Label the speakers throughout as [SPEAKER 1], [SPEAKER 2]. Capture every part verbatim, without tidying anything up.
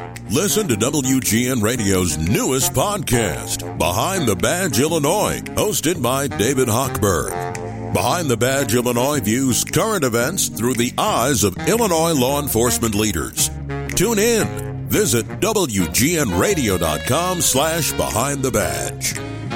[SPEAKER 1] Listen to W G N Radio's newest podcast, Behind the Badge Illinois, hosted by David Hochberg. Behind the Badge Illinois views current events through the eyes of Illinois law enforcement leaders. Tune in. Visit W G N radio dot com slash behind the badge.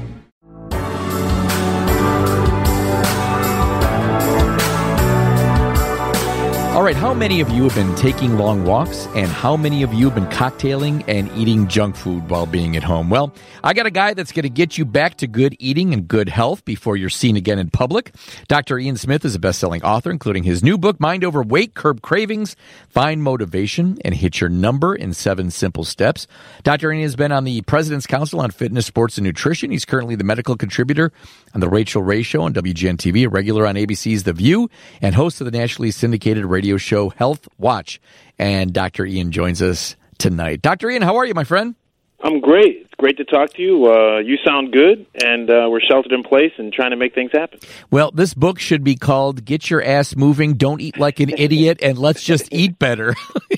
[SPEAKER 2] All right, how many of you have been taking long walks, and how many of you have been cocktailing and eating junk food while being at home? Well, I got a guy that's going to get you back to good eating and good health before you're seen again in public. Doctor Ian Smith is a best-selling author, including his new book, Mind Over Weight, Curb Cravings, Find Motivation, and Hit Your Number in Seven Simple Steps. Doctor Ian has been on the President's Council on Fitness, Sports, and Nutrition. He's currently the medical contributor on The Rachel Ray Show on W G N T V, a regular on A B C's The View, and host of the nationally syndicated radio show Health Watch. And Doctor Ian joins us tonight. Doctor Ian, how are you, my friend?
[SPEAKER 3] I'm great. It's great to talk to you. Uh, you sound good, and uh, we're sheltered in place and trying to make things happen.
[SPEAKER 2] Well, this book should be called Get Your Ass Moving, Don't Eat Like an Idiot, and Let's Just Eat Better.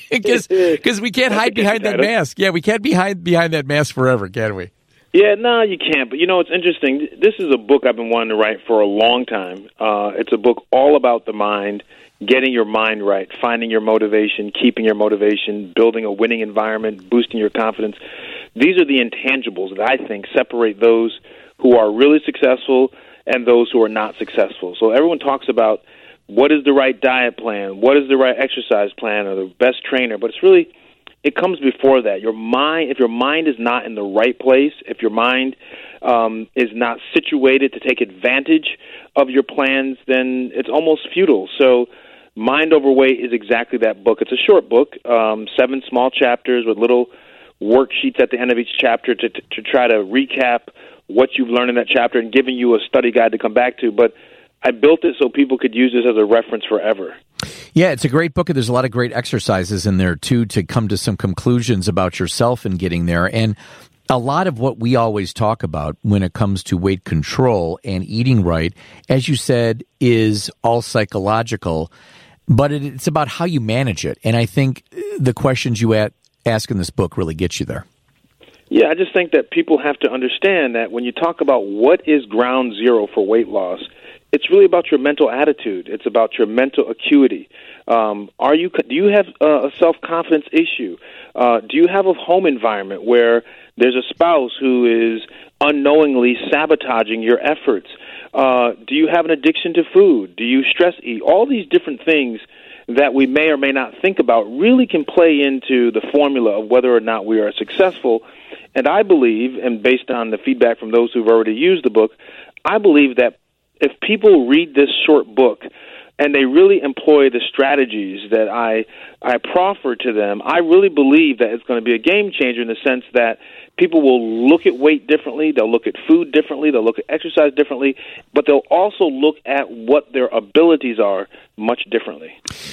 [SPEAKER 2] Because we can't hide behind that mask. Yeah, we can't be hide behind that mask forever, can we?
[SPEAKER 3] Yeah, no, you can't. But, you know, it's interesting. This is a book I've been wanting to write for a long time. Uh, it's a book all about the mind, getting your mind right, finding your motivation, keeping your motivation, building a winning environment, boosting your confidence. These are the intangibles that I think separate those who are really successful and those who are not successful. So everyone talks about what is the right diet plan, what is the right exercise plan, or the best trainer, but it's really... it comes before that. Your mind, if your mind is not in the right place, if your mind um, is not situated to take advantage of your plans, then it's almost futile. So Mind Over Weight is exactly that book. It's a short book, um, seven small chapters with little worksheets at the end of each chapter to, to, to try to recap what you've learned in that chapter and giving you a study guide to come back to. But I built it so people could use this as a reference forever.
[SPEAKER 2] Yeah, it's a great book, and there's a lot of great exercises in there, too, to come to some conclusions about yourself and getting there. And a lot of what we always talk about when it comes to weight control and eating right, as you said, is all psychological, but it, it's about how you manage it. And I think the questions you ask in this book really get you there.
[SPEAKER 3] Yeah, I just think that people have to understand that when you talk about what is ground zero for weight loss, it's really about your mental attitude. It's about your mental acuity. Um, are you? Do you have a self-confidence issue? Uh, do you have a home environment where there's a spouse who is unknowingly sabotaging your efforts? Uh, do you have an addiction to food? Do you stress eat? All these different things that we may or may not think about really can play into the formula of whether or not we are successful. And I believe, and based on the feedback from those who've already used the book, I believe that if people read this short book and they really employ the strategies that I I proffer to them, I really believe that it's going to be a game changer in the sense that people will look at weight differently, they'll look at food differently, they'll look at exercise differently, but they'll also look at what their abilities are much differently.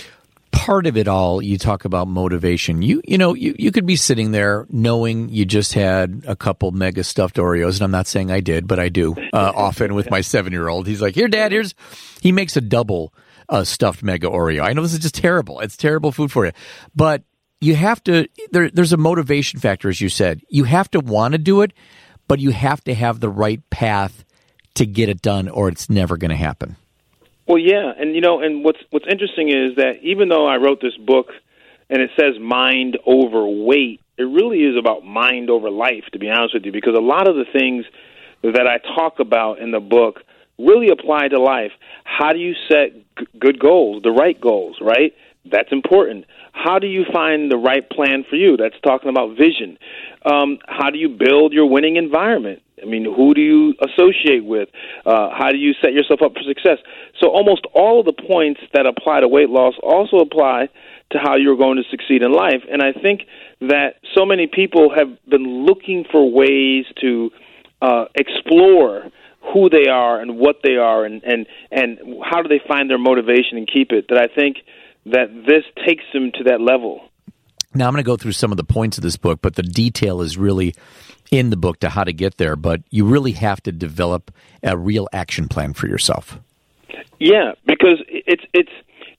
[SPEAKER 2] Part of it all, you talk about motivation. You you know, you, you could be sitting there knowing you just had a couple mega stuffed Oreos, and I'm not saying I did, but I do uh, often with my seven-year-old. He's like, here, Dad, here's... He makes a double uh, stuffed mega Oreo. I know this is just terrible. It's terrible food for you. But you have to... There, there's a motivation factor, as you said. You have to want to do it, but you have to have the right path to get it done, or it's never going to happen.
[SPEAKER 3] Well, yeah, and you know, and what's what's interesting is that even though I wrote this book and it says mind over weight, it really is about mind over life, to be honest with you, because a lot of the things that I talk about in the book really apply to life. How do you set g- good goals, the right goals, right? That's important. How do you find the right plan for you? That's talking about vision. Um, how do you build your winning environment? I mean, who do you associate with? Uh, how do you set yourself up for success? So almost all of the points that apply to weight loss also apply to how you're going to succeed in life. And I think that so many people have been looking for ways to uh, explore who they are and what they are and, and, and how do they find their motivation and keep it, that I think that this takes them to that level.
[SPEAKER 2] Now, I'm going to go through some of the points of this book, but the detail is really in the book to how to get there. But you really have to develop a real action plan for yourself.
[SPEAKER 3] Yeah, because it's it's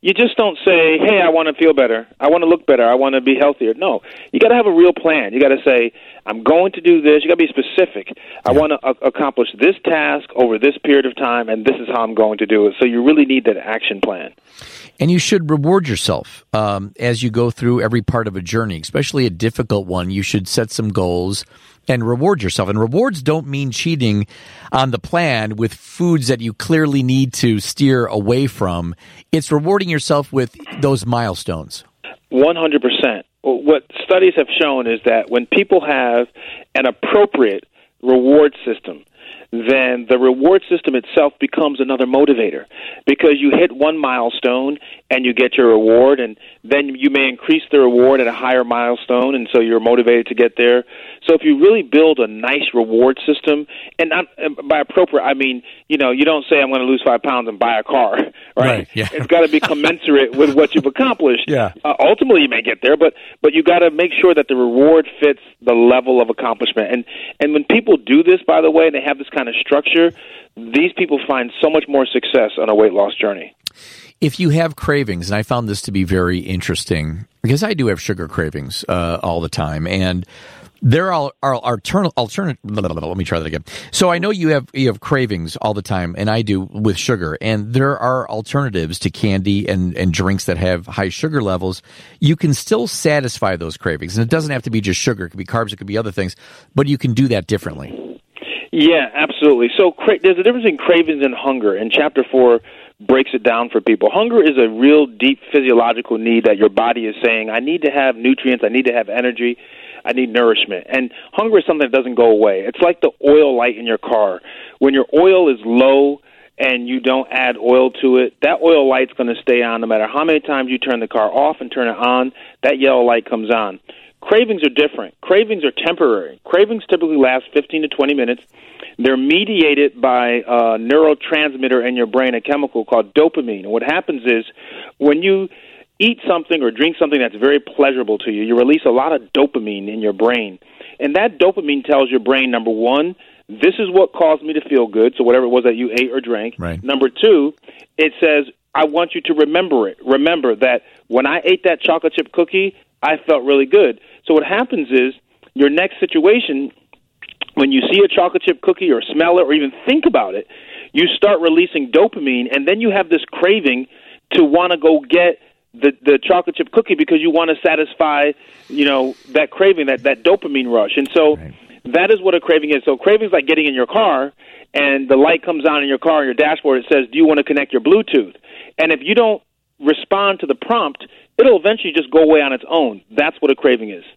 [SPEAKER 3] you just don't say, hey, I want to feel better. I want to look better. I want to be healthier. No, you got to have a real plan. You got to say, I'm going to do this. You got to be specific. I want to a- accomplish this task over this period of time, and this is how I'm going to do it. So you really need that action plan.
[SPEAKER 2] And you should reward yourself um, as you go through every part of a journey, especially a difficult one. You should set some goals and reward yourself. And rewards don't mean cheating on the plan with foods that you clearly need to steer away from. It's rewarding yourself with those milestones.
[SPEAKER 3] one hundred percent. What studies have shown is that when people have an appropriate reward system, then the reward system itself becomes another motivator, because you hit one milestone and you get your reward, and then you may increase the reward at a higher milestone, and so you're motivated to get there. So if you really build a nice reward system, and not, by appropriate, I mean, you know, you don't say I'm going to lose five pounds and buy a car, right?
[SPEAKER 2] Right, yeah.
[SPEAKER 3] It's got to be commensurate with what you've accomplished.
[SPEAKER 2] Yeah.
[SPEAKER 3] Uh, ultimately, you may get there, but but you got to make sure that the reward fits the level of accomplishment. And and when people do this, by the way, and they have this kind of structure, these people find so much more success on a weight loss journey.
[SPEAKER 2] If you have cravings, and I found this to be very interesting, because I do have sugar cravings uh, all the time, and there are, are alternative, alternative, let me try that again. So I know you have you have cravings all the time, and I do with sugar, and there are alternatives to candy and, and drinks that have high sugar levels. You can still satisfy those cravings, and it doesn't have to be just sugar. It could be carbs, it could be other things, but you can do that differently.
[SPEAKER 3] Yeah, absolutely. So cra- there's a difference in cravings and hunger, and Chapter four breaks it down for people. Hunger is a real deep physiological need that your body is saying, I need to have nutrients, I need to have energy, I need nourishment. And hunger is something that doesn't go away. It's like the oil light in your car. When your oil is low and you don't add oil to it, that oil light's going to stay on no matter how many times you turn the car off and turn it on, that yellow light comes on. Cravings are different. Cravings are temporary. Cravings typically last fifteen to twenty minutes. They're mediated by a neurotransmitter in your brain, a chemical called dopamine. And what happens is when you eat something or drink something that's very pleasurable to you, you release a lot of dopamine in your brain. And that dopamine tells your brain, number one, this is what caused me to feel good, so whatever it was that you ate or drank.
[SPEAKER 2] Right.
[SPEAKER 3] Number two, it says, I want you to remember it. Remember that when I ate that chocolate chip cookie, I felt really good. So what happens is your next situation, when you see a chocolate chip cookie or smell it or even think about it, you start releasing dopamine, and then you have this craving to want to go get the the chocolate chip cookie because you want to satisfy, you know, that craving, that, that dopamine rush. And so right. that is what a craving is. So craving is like getting in your car, and the light comes on in your car, on your dashboard, it says, do you want to connect your Bluetooth? And if you don't respond to the prompt, it'll eventually just go away on its own. That's what a craving is.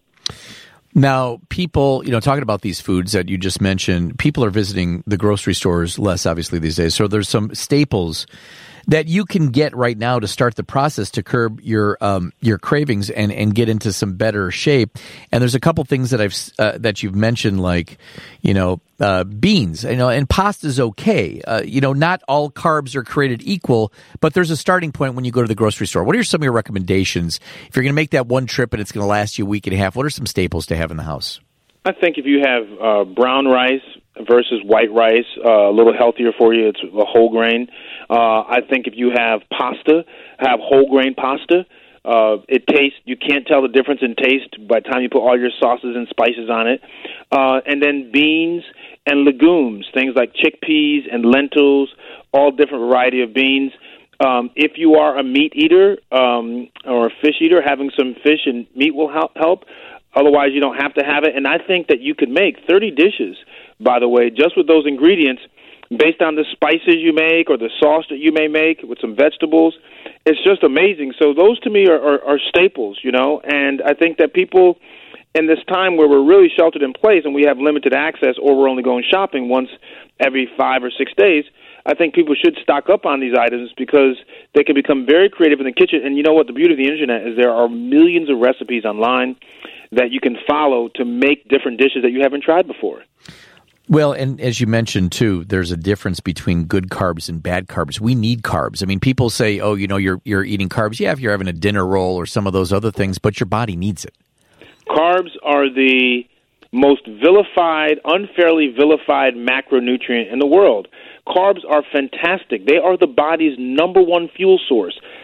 [SPEAKER 2] Now, people, you know, talking about these foods that you just mentioned, people are visiting the grocery stores less, obviously, these days. So there's some staples that you can get right now to start the process to curb your um, your cravings and, and get into some better shape. And there's a couple things that I've uh, that you've mentioned, like, you know, uh, beans, you know, and pasta's okay. Uh, you know, not all carbs are created equal, but there's a starting point when you go to the grocery store. What are some of your recommendations if you're going to make that one trip and it's going to last you a week and a half? What are some staples to have in the house?
[SPEAKER 3] I think if you have uh, brown rice versus white rice, uh, a little healthier for you. It's a whole grain. Uh, I think if you have pasta, have whole grain pasta. Uh, it tastes, you can't tell the difference in taste by the time you put all your sauces and spices on it. Uh, and then beans and legumes, things like chickpeas and lentils, all different variety of beans. Um, if you are a meat eater um, or a fish eater, having some fish and meat will help. Otherwise, you don't have to have it. And I think that you could make thirty dishes, by the way, just with those ingredients, based on the spices you make or the sauce that you may make with some vegetables. It's just amazing. So those, to me, are, are, are staples, you know. And I think that people, in this time where we're really sheltered in place and we have limited access, or we're only going shopping once every five or six days, I think people should stock up on these items because they can become very creative in the kitchen. And you know what? The beauty of the Internet is there are millions of recipes online that you can follow to make different dishes that you haven't tried before.
[SPEAKER 2] Well, and as you mentioned, too, there's a difference between good carbs and bad carbs. We need carbs. I mean, people say, oh, you know, you're you're eating carbs. Yeah, if you're having a dinner roll or some of those other things, but your body needs it.
[SPEAKER 3] Carbs are the most vilified, unfairly vilified macronutrient in the world. Carbs are fantastic. They are the body's number one fuel source.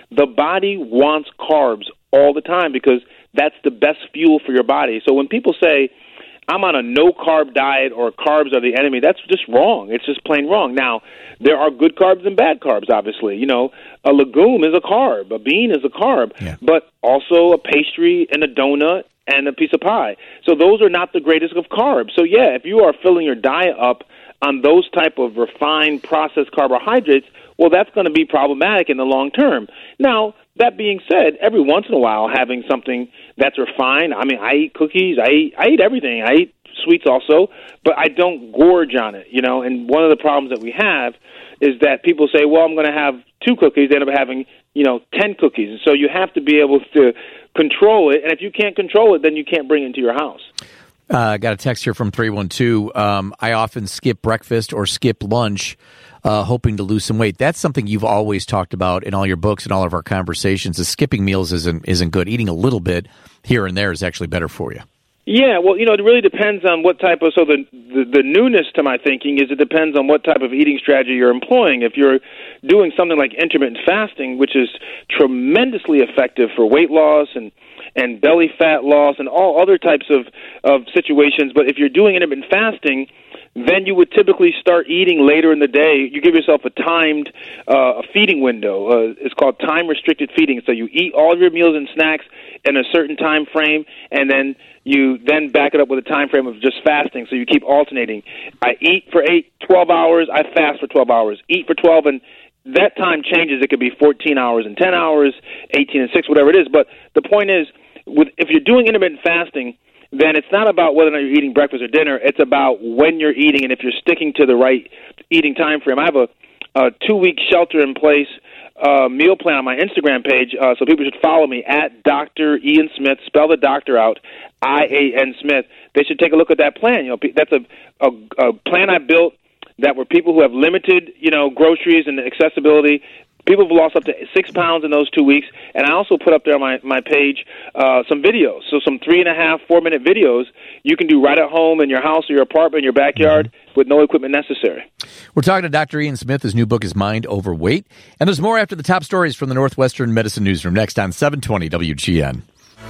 [SPEAKER 3] The body wants carbs all the time because that's the best fuel for your body. So when people say, I'm on a no-carb diet or carbs are the enemy, that's just wrong. It's just plain wrong. Now, there are good carbs and bad carbs, obviously. You know, a legume is a carb. A bean is a carb. Yeah. But also a pastry and a donut and a piece of pie. So those are not the greatest of carbs. So, yeah, if you are filling your diet up on those type of refined processed carbohydrates, well, that's going to be problematic in the long term. Now, that being said, every once in a while having something that's refined, I mean, I eat cookies, I eat, I eat everything. I eat sweets also, but I don't gorge on it, you know. And one of the problems that we have is that people say, well, I'm going to have two cookies, they end up having, you know, ten cookies. And so you have to be able to control it, and if you can't control it, then you can't bring it into your house.
[SPEAKER 2] Uh, I got a text here from three one two. Um, I often skip breakfast or skip lunch, uh, hoping to lose some weight. That's something you've always talked about in all your books and all of our conversations. Is skipping meals isn't isn't good. Eating a little bit here and there is actually better for you.
[SPEAKER 3] Yeah, well, you know, it really depends on what type of, so the, the the newness to my thinking is it depends on what type of eating strategy you're employing. If you're doing something like intermittent fasting, which is tremendously effective for weight loss and and belly fat loss and all other types of, of situations, but if you're doing intermittent fasting, then you would typically start eating later in the day. You give yourself a timed uh, a feeding window. Uh, it's called time-restricted feeding. So you eat all of your meals and snacks in a certain time frame, and then you then back it up with a time frame of just fasting, so you keep alternating. I eat for eight, twelve hours. I fast for twelve hours. Eat for twelve, and that time changes. It could be fourteen hours and ten hours, eighteen and six, whatever it is. But the point is, with, if you're doing intermittent fasting, then it's not about whether or not you're eating breakfast or dinner. It's about when you're eating and if you're sticking to the right eating time frame. I have a, a two-week shelter-in-place uh, meal plan on my Instagram page, uh, so people should follow me at Doctor Ian Smith. Spell the doctor out, I A N Smith. They should take a look at that plan. You know, that's a, a, a plan I built that were people who have limited, you know, groceries and accessibility. People have lost up to six pounds in those two weeks, and I also put up there on my, my page uh, some videos. So some three and a half, four-minute videos you can do right at home in your house or your apartment, in your backyard, mm-hmm. with no equipment necessary. We're
[SPEAKER 2] talking to Doctor Ian Smith. His new book is Mind Over Weight. And there's more after the top stories from the Northwestern Medicine Newsroom next on seven twenty W G N.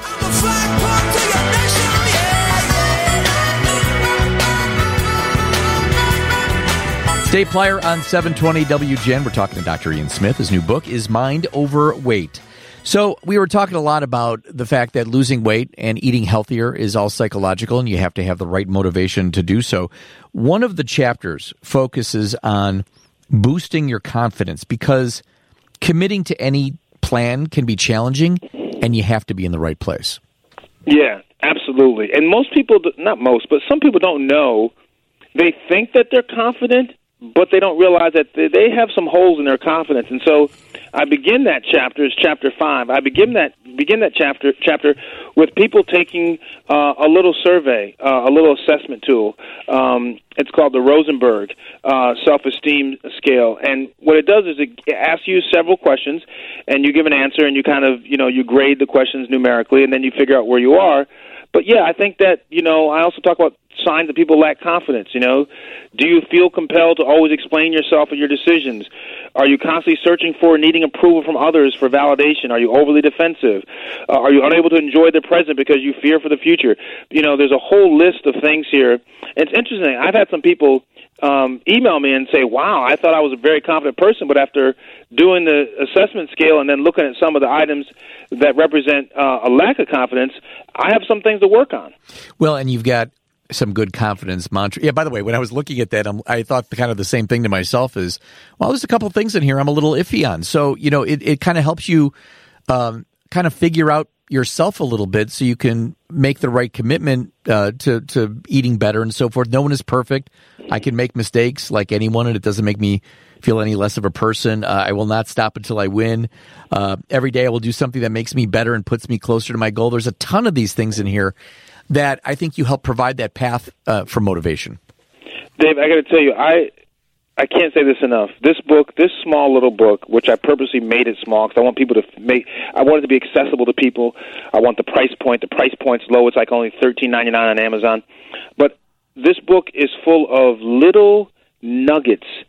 [SPEAKER 2] Dave Plyer on seven twenty W G N. We're talking to Doctor Ian Smith. His new book is Mind Over Weight. So we were talking a lot about the fact that losing weight and eating healthier is all psychological, and you have to have the right motivation to do so. One of the chapters focuses on boosting your confidence because committing to any plan can be challenging, and you have to be in the right place.
[SPEAKER 3] Yeah, absolutely. And most people, not most, but some people don't know. They think that they're confident, but they don't realize that they have some holes in their confidence. And so I begin that chapter, it's chapter five. I begin that begin that chapter chapter with people taking uh, a little survey, uh, a little assessment tool. Um, it's called the Rosenberg uh, Self-Esteem Scale. And what it does is it asks you several questions, and you give an answer, and you kind of, you know, you grade the questions numerically, and then you figure out where you are. But, yeah, I think that, you know, I also talk about signs that people lack confidence, you know. Do you feel compelled to always explain yourself and your decisions? Are you constantly searching for needing approval from others for validation? Are you overly defensive? Uh, are you unable to enjoy the present because you fear for the future? You know, there's a whole list of things here. And it's interesting. I've had some people um, email me and say, wow, I thought I was a very confident person, but after doing the assessment scale and then looking at some of the items that represent uh, a lack of confidence, I have some things to work on.
[SPEAKER 2] Well, and you've got some good confidence mantra. Yeah, by the way, when I was looking at that, I'm, I thought kind of the same thing to myself is, well, there's a couple of things in here I'm a little iffy on. So, you know, it, it kind of helps you um, kind of figure out yourself a little bit so you can make the right commitment uh, to, to eating better and so forth. No one is perfect. I can make mistakes like anyone, and it doesn't make me feel any less of a person. Uh, I will not stop until I win. Uh, every day I will do something that makes me better and puts me closer to my goal. There's a ton of these things in here that I think you help provide that path uh, for motivation.
[SPEAKER 3] Dave, I got to tell you, I I can't say this enough. This book, this small little book, which I purposely made it small because I want people to make. I want it to be accessible to people. I want the price point. The price point's low. It's like only thirteen ninety-nine on Amazon. But this book is full of little nuggets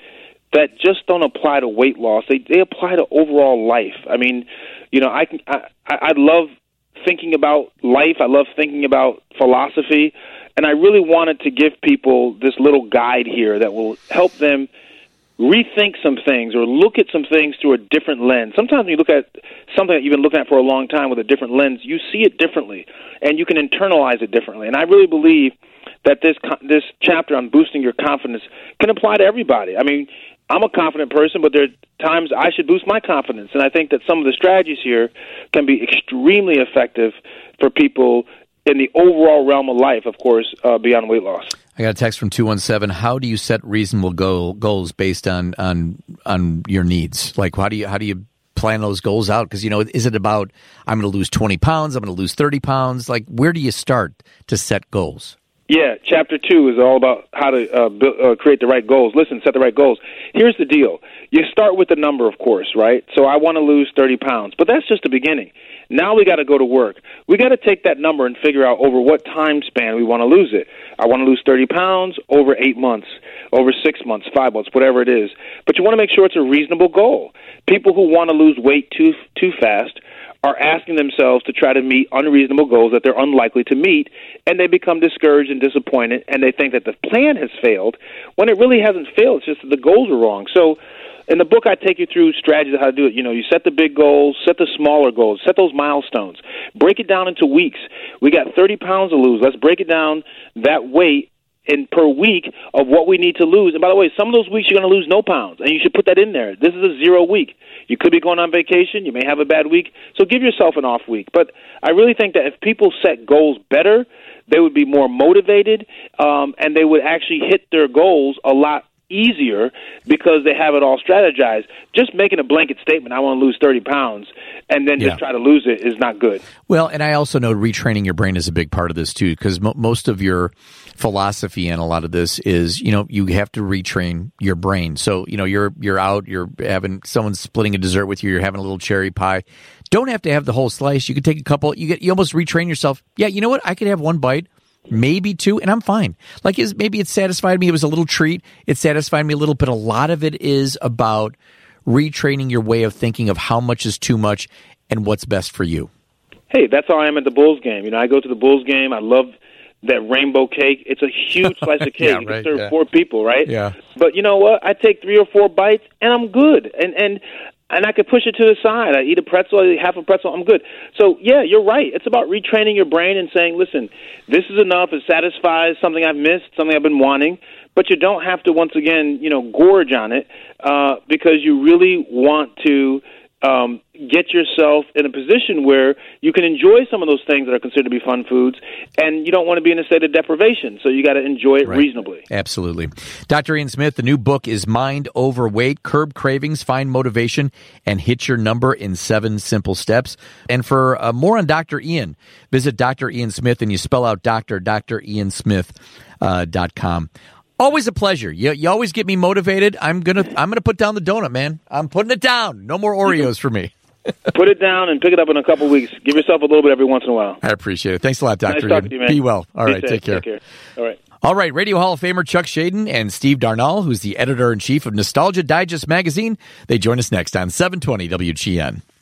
[SPEAKER 3] that just don't apply to weight loss. They they apply to overall life. I mean, you know, I can I I love thinking about life. I love thinking about philosophy, and I really wanted to give people this little guide here that will help them rethink some things or look at some things through a different lens. Sometimes when you look at something that you've been looking at for a long time with a different lens, you see it differently, and you can internalize it differently. And I really believe that this this chapter on boosting your confidence can apply to everybody. I mean, I'm a confident person, but there are times I should boost my confidence, and I think that some of the strategies here can be extremely effective for people in the overall realm of life, of course, uh, beyond weight loss.
[SPEAKER 2] I got a text from two one seven. How do you set reasonable goal, goals based on, on on your needs? Like, how do you how do you plan those goals out? Because, you know, is it about I'm going to lose twenty pounds, I'm going to lose thirty pounds? Like, where do you start to set goals?
[SPEAKER 3] Yeah, chapter two is all about how to uh, build, uh, create the right goals. Listen, set the right goals. Here's the deal. You start with the number, of course, right? So I want to lose thirty pounds, but that's just the beginning. Now we got to go to work. We got to take that number and figure out over what time span we want to lose it. I want to lose thirty pounds over eight months, over six months, five months, whatever it is. But you want to make sure it's a reasonable goal. People who want to lose weight too too fast are asking themselves to try to meet unreasonable goals that they're unlikely to meet, and they become discouraged and disappointed, and they think that the plan has failed when it really hasn't failed. It's just that the goals are wrong. So in the book, I take you through strategies of how to do it. You know, you set the big goals, set the smaller goals, set those milestones, break it down into weeks. We got thirty pounds to lose. Let's break it down that weight in per week of what we need to lose. And by the way, some of those weeks you're going to lose no pounds, and you should put that in there. This is a zero week. You could be going on vacation. You may have a bad week. So give yourself an off week. But I really think that if people set goals better, they would be more motivated, um, and they would actually hit their goals a lot easier because they have it all strategized. Just making a blanket statement, I want to lose thirty pounds, and then just yeah. try to lose it is not good.
[SPEAKER 2] Well, and I also know retraining your brain is a big part of this too, because mo- most of your philosophy and a lot of this is, you know, you have to retrain your brain. So, you know, you're you're out, you're having someone's splitting a dessert with you, you're having a little cherry pie. Don't have to have the whole slice. You can take a couple. You get you almost retrain yourself. Yeah, you know what? I could have one bite. Maybe two, and I'm fine. Like, is maybe it satisfied me. It was a little treat. It satisfied me a little, but a lot of it is about retraining your way of thinking of how much is too much and what's best for you.
[SPEAKER 3] Hey, that's how I am at the Bulls game. You know, I go to the Bulls game. I love that rainbow cake. It's a huge slice of cake.
[SPEAKER 2] yeah,
[SPEAKER 3] you
[SPEAKER 2] right,
[SPEAKER 3] can serve
[SPEAKER 2] yeah.
[SPEAKER 3] four people, right?
[SPEAKER 2] Yeah.
[SPEAKER 3] But you know what? I take three or four bites, and I'm good. And and and I could push it to the side. I eat a pretzel, I eat half a pretzel, I'm good. So, yeah, you're right. It's about retraining your brain and saying, listen, this is enough. It satisfies something I've missed, something I've been wanting. But you don't have to, once again, you know, gorge on it uh, because you really want to um, get yourself in a position where you can enjoy some of those things that are considered to be fun foods, and you don't want to be in a state of deprivation, so you got to enjoy it
[SPEAKER 2] right.
[SPEAKER 3] reasonably.
[SPEAKER 2] Absolutely. Doctor Ian Smith, the new book is Mind Over Weight, Curb Cravings, Find Motivation, and Hit Your Number in Seven Simple Steps. And for uh, more on Doctor Ian, visit Doctor Ian Smith, and you spell out doctor, Doctor Ian Smith dot com. Always a pleasure. You, you always get me motivated. I'm gonna I'm gonna put down the donut, man. I'm putting it down. No more Oreos for me.
[SPEAKER 3] Put it down and pick it up in a couple weeks. Give yourself a little bit every once in a while.
[SPEAKER 2] I appreciate it. Thanks a lot, Doctor
[SPEAKER 3] Nice talking to you, man.
[SPEAKER 2] Be well. All
[SPEAKER 3] Be
[SPEAKER 2] right,
[SPEAKER 3] safe.
[SPEAKER 2] take care.
[SPEAKER 3] Take care. All right.
[SPEAKER 2] All right, Radio Hall of Famer Chuck Shaden and Steve Darnall, who's the editor-in-chief of Nostalgia Digest magazine. They join us next on seven twenty W G N.